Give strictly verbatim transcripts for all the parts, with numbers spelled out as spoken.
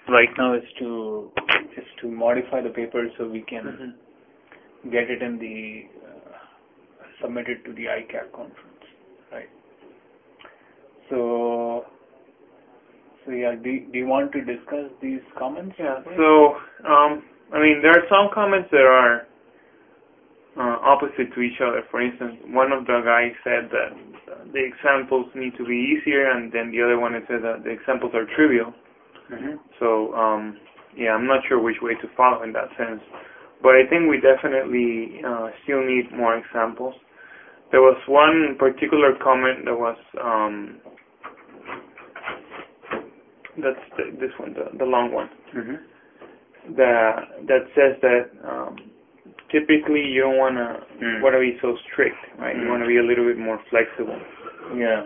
right now is to is to modify the paper so we can Mm-hmm. get it in the uh, submit it to the I C A P conference, right? So, so yeah, do, do you want to discuss these comments? Yeah. So, um, I mean, there are some comments that are uh, opposite to each other. For instance, one of the guys said that the examples need to be easier, and then the other one said that the examples are trivial. Mm-hmm. So, um, yeah, I'm not sure which way to follow in that sense. But I think we definitely uh, still need more examples. There was one particular comment that was, um, that's the, this one, the, the long one, Mm-hmm. that, that says that um, typically you don't want to mm. want to be so strict, right? Mm. You want to be a little bit more flexible. Yeah.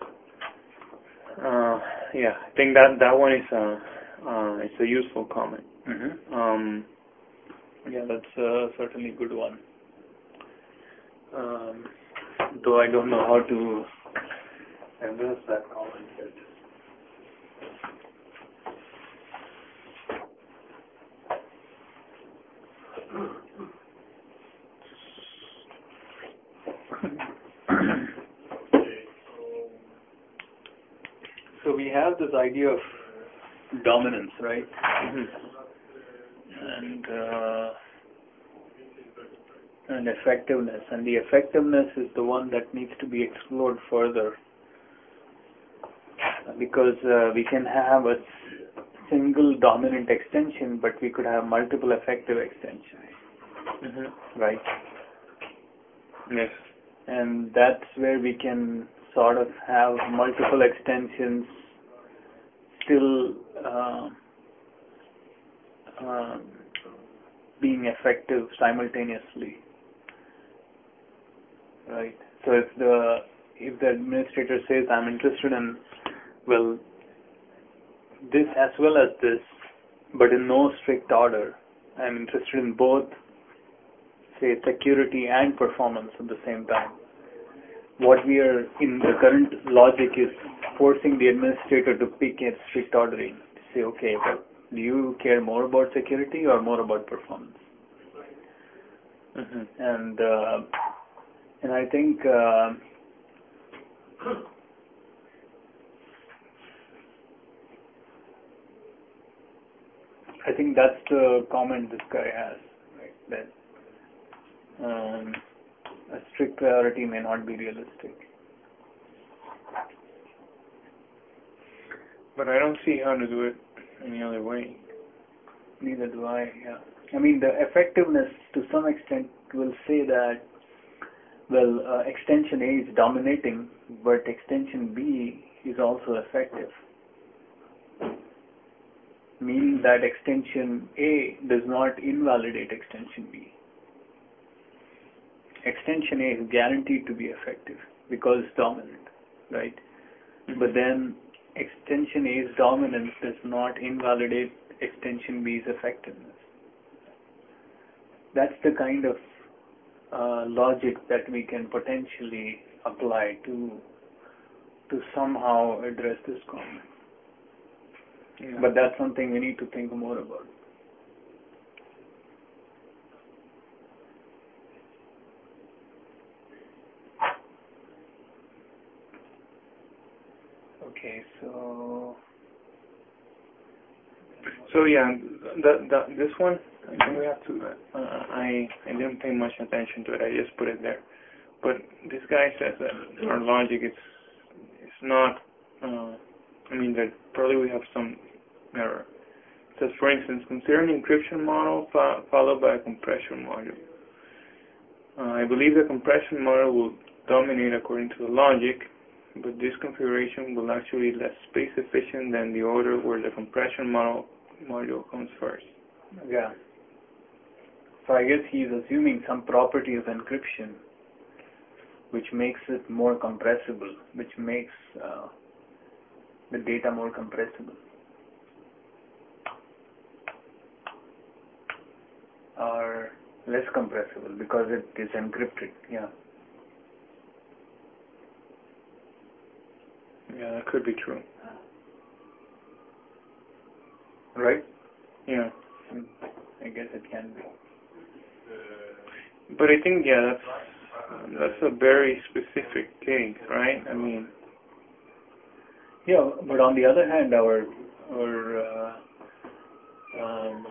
Uh, yeah, I think that that one is a, uh, it's a useful comment. Mm-hmm. Um, yeah, that's uh, certainly a good one. Um, though I don't know how to address that comment yet. So we have this idea of dominance, right? mm-hmm. And uh, and effectiveness, and the effectiveness is the one that needs to be explored further, because uh, we can have a single dominant extension, but we could have multiple effective extensions, Mm-hmm. right? Yes. And that's where we can sort of have multiple extensions still uh, uh, being effective simultaneously, right? So if the if the administrator says, I'm interested in, well, this as well as this, but in no strict order, I'm interested in both, say, security and performance at the same time. What we are in the current logic is forcing the administrator to pick a strict ordering. Say, okay, well, do you care more about security or more about performance? Mm-hmm. And uh, and I think uh, I think that's the comment this guy has, right? That um, a strict priority may not be realistic. But I don't see how to do it any other way. Neither do I. Yeah. I mean, the effectiveness to some extent will say that, well, uh, extension A is dominating, but extension B is also effective. Meaning that extension A does not invalidate extension B. Extension A is guaranteed to be effective because it's dominant, right? Mm-hmm. But then extension A's dominance does not invalidate extension B's effectiveness. That's the kind of uh, logic that we can potentially apply to to somehow address this comment. Yeah. But that's something we need to think more about. Okay, so So yeah, the, the, this one, I think we have to. Uh, I I didn't pay much attention to it. I just put it there. But this guy says that our logic is is not. Uh, I mean that probably we have some error. It says, for instance, consider an encryption model fo followed by a compression module. Uh, I believe the compression model will dominate according to the logic, but this configuration will actually be less space efficient than the order where the compression model module comes first. yeah. So I guess he's assuming some property of encryption which makes it more compressible, which makes uh, the data more compressible. Or less compressible because it is encrypted, yeah. Yeah, that could be true. right? Yeah. I guess it can be. But I think, yeah, that's that's a very specific case, right? I mean, yeah, but on the other hand, our our uh, um,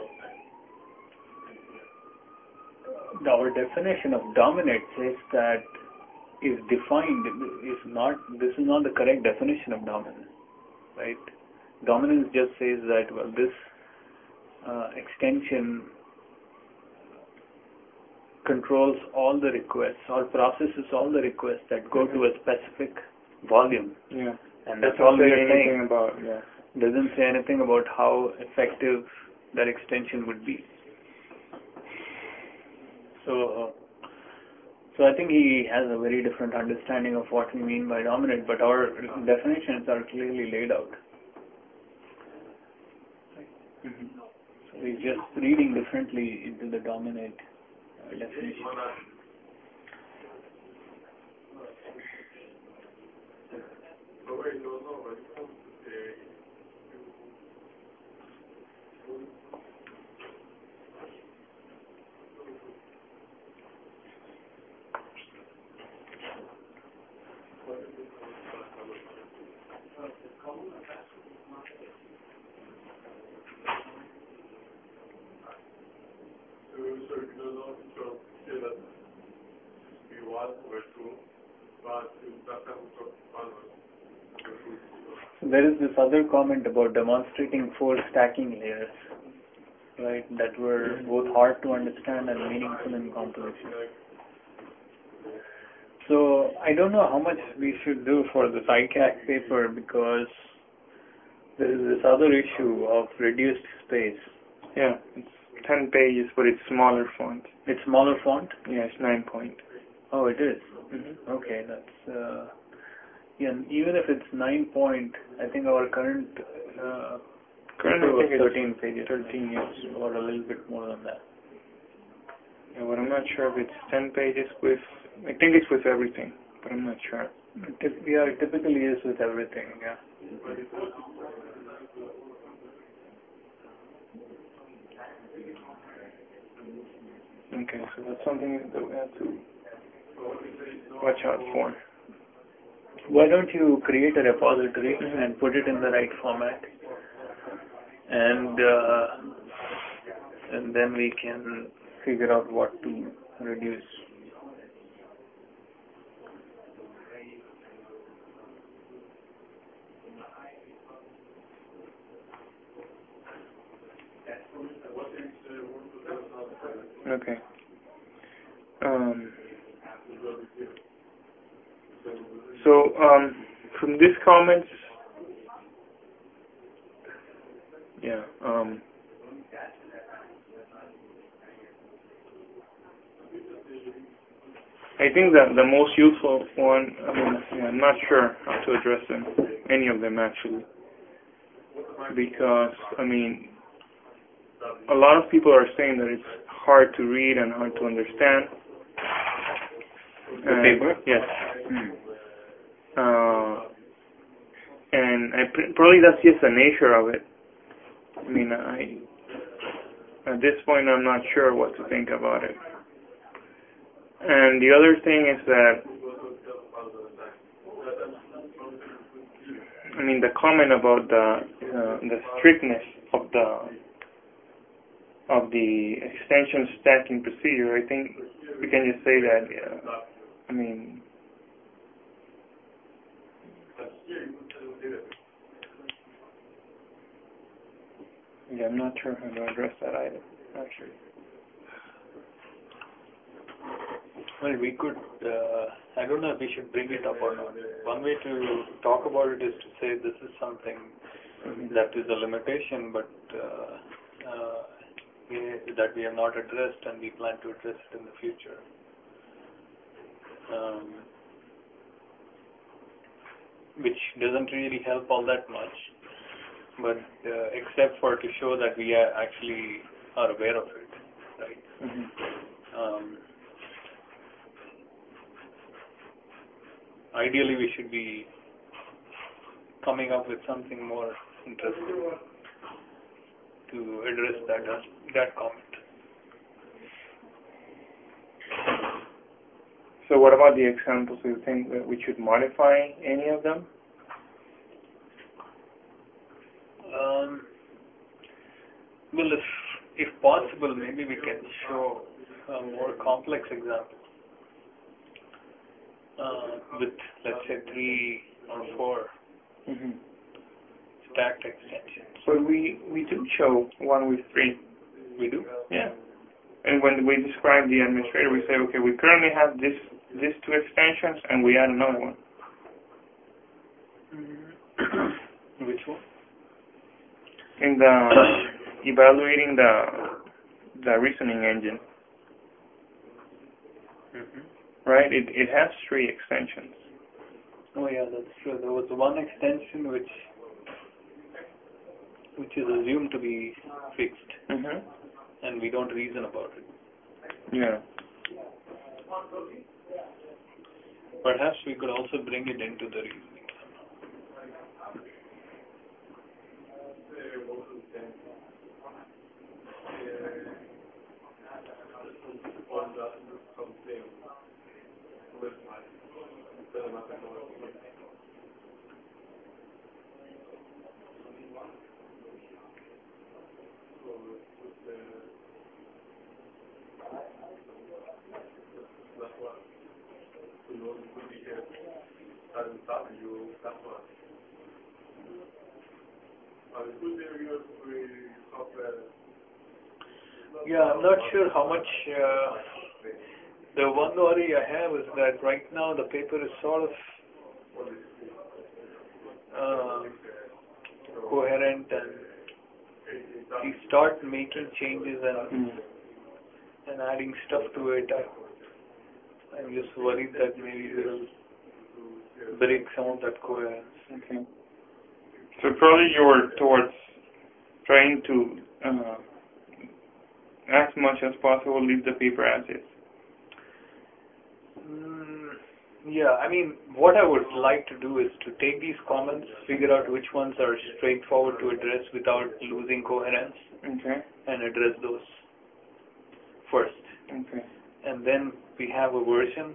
our definition of dominate says that is defined is not this is not the correct definition of dominance, right? Dominance just says that, well, this uh, extension controls all the requests or processes all the requests that go to a specific volume. yeah. And that's Doesn't all we say are anything saying. about, yeah. Doesn't say anything about how effective that extension would be. So, so I think he has a very different understanding of what we mean by dominant, but our definitions are clearly laid out. Mm-hmm. So he's just reading differently into the dominate uh, definition. So there is this other comment about demonstrating four stacking layers, right, that were both hard to understand and meaningful in composition. So I don't know how much we should do for this I C A C paper, because there is this other issue of reduced space. Yeah, it's ten pages, but it's smaller font. It's smaller font? Yeah, it's nine point. Oh, it is? Mm-hmm. Okay, that's... Uh, yeah, and even if it's nine point, I think our current uh, Current, paper I was think thirteen it's pages. thirteen, yes. Or a little bit more than that. Yeah, but I'm not sure if it's ten pages with, I think it's with everything, but I'm not sure. Tip- Yeah, it typically is with everything, yeah. Okay, so that's something that we have to watch out for. Why don't you create a repository and put it in the right format, and uh, and then we can figure out what to reduce. Okay. Um, so, um, from these comments, yeah, um, I think that the most useful one, I mean, yeah, I'm not sure how to address them, any of them actually, because, I mean, a lot of people are saying that it's hard to read and hard to understand. The uh, paper? Yes. Hmm. Uh, and I, probably that's just the nature of it. I mean, I at this point I'm not sure what to think about it. And the other thing is that, I mean, the comment about the uh, the strictness of the of the extension stacking procedure, I think we can just say that. Uh, I mean. Yeah, I'm not sure how to address that either, actually. Well, we could, uh, I don't know if we should bring it up or not. One way to talk about it is to say this is something mm-hmm. that is a limitation, but uh, uh, we, that we have not addressed, and we plan to address it in the future. Um, which doesn't really help all that much, but uh, except for to show that we are actually are aware of it, right? Mm-hmm. Um, ideally, we should be coming up with something more interesting. to address that that comment. So what about the examples? Do you think that we should modify any of them? Um, well, if if possible, maybe we can show a more complex example uh, with, let's say, three or four Mm-hmm. stacked extensions. But we, we do show one with three. We do? Yeah. And when we describe the administrator, we say, okay, we currently have this these two extensions, and we add another one. Mm-hmm. Which one? In the evaluating the the reasoning engine, Mm-hmm. right? It it has three extensions. Oh yeah, that's true. There was one extension which which is assumed to be fixed, Mm-hmm. and we don't reason about it. Yeah. Perhaps we could also bring it into the reasoning somehow. Yeah, I'm not sure how much. Uh, the one worry I have is that right now the paper is sort of uh, coherent, and we start making changes and Mm. and adding stuff to it. I, I'm just worried that maybe we'll break some of that coherence. Okay. So probably you're towards trying to, uh, as much as possible, leave the paper as is. Mm, yeah, I mean, what I would like to do is to take these comments, figure out which ones are straightforward to address without losing coherence, Okay. and address those first. Okay. And then we have a version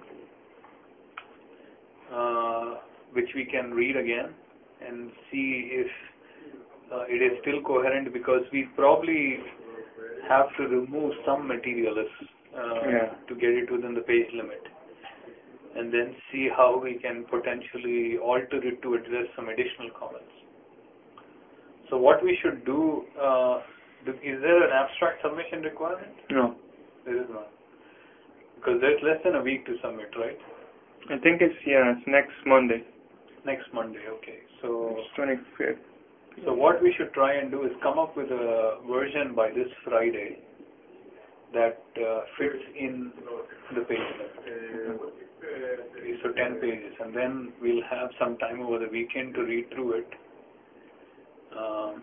uh, which we can read again and see if uh, it is still coherent, because we probably have to remove some material if, uh, Yeah. to get it within the page limit, and then see how we can potentially alter it to address some additional comments. So what we should do, uh, is there an abstract submission requirement? No. There is not. Because there's less than a week to submit, right? I think it's, yeah, it's next Monday. Next Monday, okay. So, It's twenty-fifth. so what we should try and do is come up with a version by this Friday that uh, fits in the page limit. Okay, so ten pages, and then we'll have some time over the weekend to read through it. Um,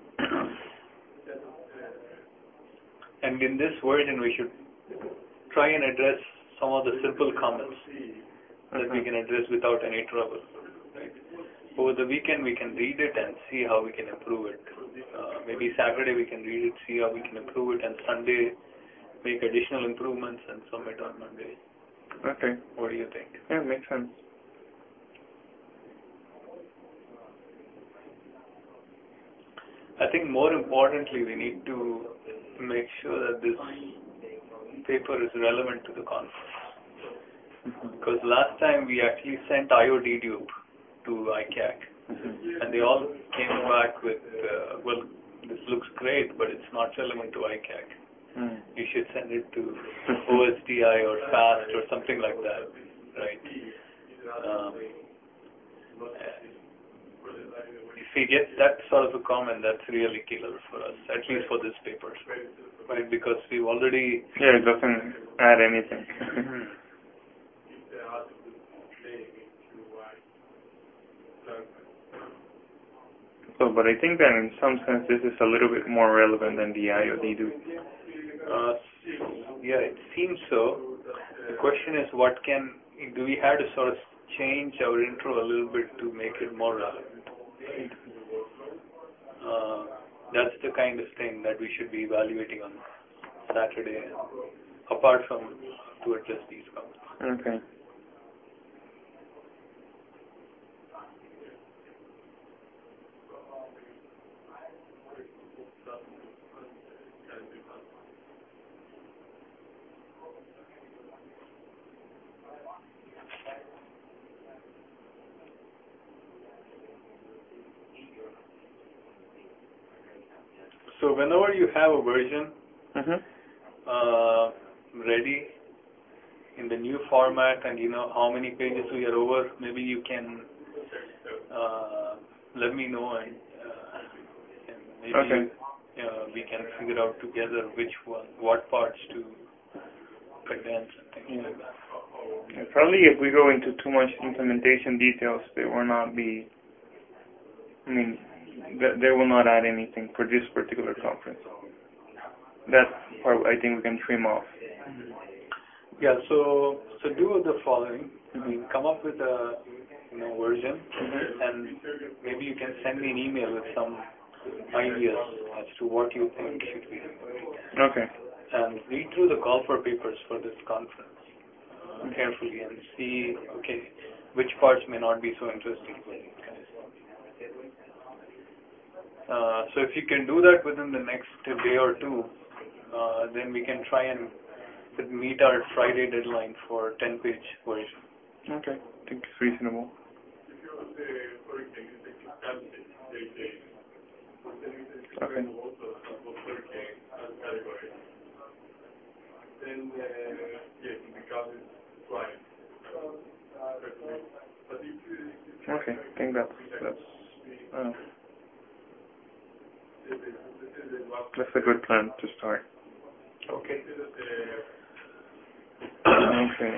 and in this version, we should try and address some of the simple comments that we can address without any trouble. Right? Over the weekend, we can read it and see how we can improve it. Uh, maybe Saturday we can read it, see how we can improve it, and Sunday make additional improvements and submit on Monday. Okay. What do you think? Yeah, makes sense. I think more importantly, we need to make sure that this paper is relevant to the conference. Because last time we actually sent I O D dupe to I C A C, mm-hmm. and they all came back with, uh, well, this looks great, but it's not relevant to I C A C. Mm. You should send it to O S D I or FAST or something like that, right? Um, if we get that sort of a comment, that's really killer for us, at least for this paper, right? Because we've already... Yeah, it doesn't add anything. Mm-hmm. So, but I think that in some sense this is a little bit more relevant than the I O D do. Uh, yeah, it seems so. The question is, what can, do we have to sort of change our intro a little bit to make it more relevant? Right? Uh, that's the kind of thing that that we should be evaluating on Saturday, apart from to address these comments. Okay. So whenever you have a version Mm-hmm. uh, ready in the new format and you know how many pages we are over, maybe you can uh, let me know and, uh, and maybe Okay. uh, we can figure out together which one, what parts to condense and things Yeah. like that. And probably if we go into too much implementation details, they will not be, I mean, th- they will not add anything for this particular conference. That part I think we can trim off. Mm-hmm. Yeah, so so do the following. Mm-hmm. I mean, come up with a you know version, Mm-hmm. and maybe you can send me an email with some ideas as to what you think should be implemented. Okay. And read through the call for papers for this conference uh, carefully and see, okay, which parts may not be so interesting for these guys. Uh, so if you can do that within the next day or two, uh, then we can try and meet our Friday deadline for ten-page version. Okay. I think it's reasonable. Okay. Okay. I think that's that's uh, that's a good plan to start. Okay. Okay.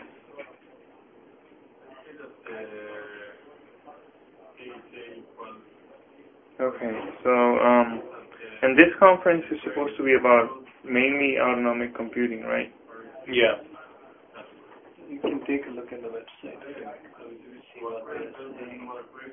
Okay. So, um, and this conference is supposed to be about mainly autonomic computing, right? Yeah. You can take a look at the website. See what they're saying.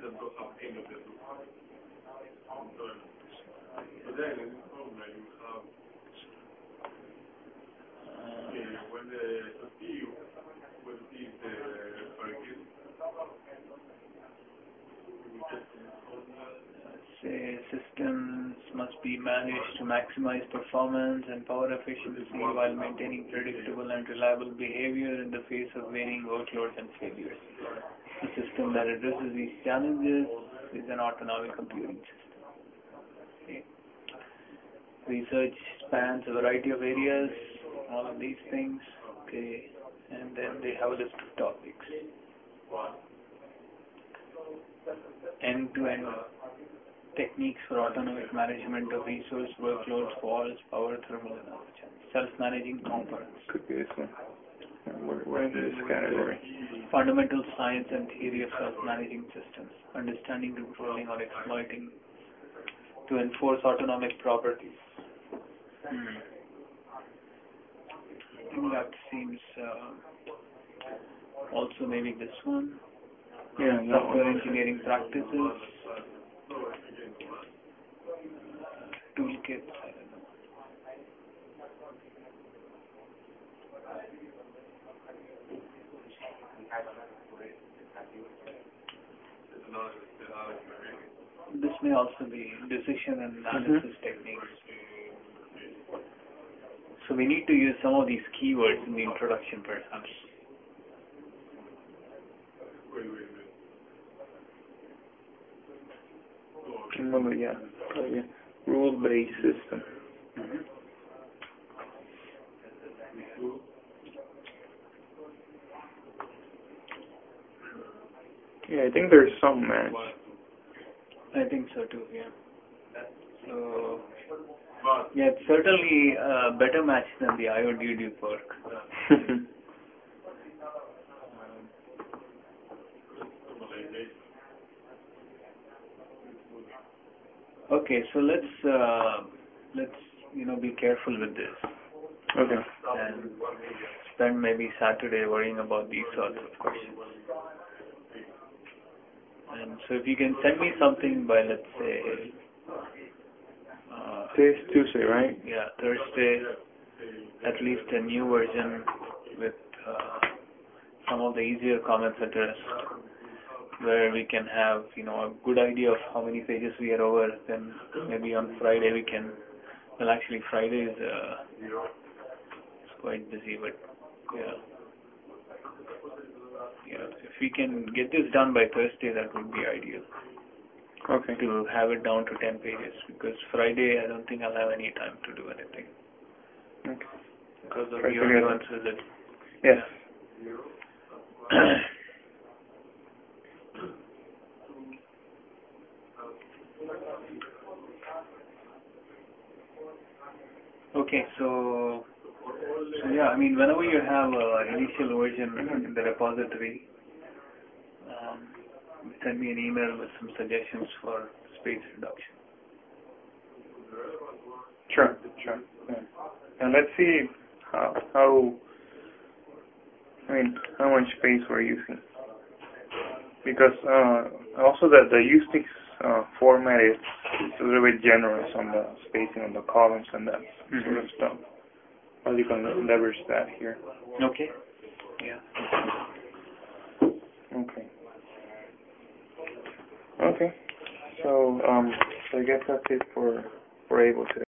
Say systems must be managed to maximize performance and power efficiency while maintaining predictable and reliable behavior in the face of varying workloads and failures. A system that addresses these challenges is an autonomic computing system. Okay. Research spans a variety of areas, all of these things. Okay, and then they have a list of topics. End-to-end techniques for autonomic management of resource workloads, faults, power, thermal, and other challenges. Self-managing components. Could be this one. We're, we're in this category. Fundamental science and theory of self-managing systems. Understanding, controlling, or exploiting to enforce autonomic properties. Hmm. I think that seems uh, also maybe this one. Yeah. Software No. engineering practices. Toolkits, I don't know. This may also be decision and analysis Mm-hmm. techniques. So we need to use some of these keywords in the introduction perhaps. Well, yeah. Oh, yeah. Rule-based system. Mm-hmm. Yeah, I think there's some match. I think so too, yeah. So, yeah, it's certainly a better match than the I O D D perk. Okay, so let's uh, let's you know be careful with this Okay. and spend maybe Saturday worrying about these sorts of questions. And so if you can send me something by let's say uh, Today's Tuesday, right? Yeah, Thursday, at least a new version with uh, some of the easier comments addressed, where we can have, you know, a good idea of how many pages we are over. Then maybe on Friday we can, well actually Friday is uh, it's quite busy, but yeah. Yeah, if we can get this done by Thursday, that would be ideal. Okay. To have it down to ten pages, because Friday I don't think I'll have any time to do anything. Okay. Because of Try to your get nuance visit. Yes. Yeah. Okay, so, so yeah, I mean, whenever you have an initial version in the repository, um, send me an email with some suggestions for space reduction. Sure, sure. Yeah. And let's see how, how, I mean, how much space we're using. Because uh, also that the Unix uh, format is, is a little bit generous on the spacing on the columns and that mm-hmm. sort of stuff. Well, you can leverage that here. Okay. Yeah. Okay. Okay. So, um, so I guess that's it for, for Able today.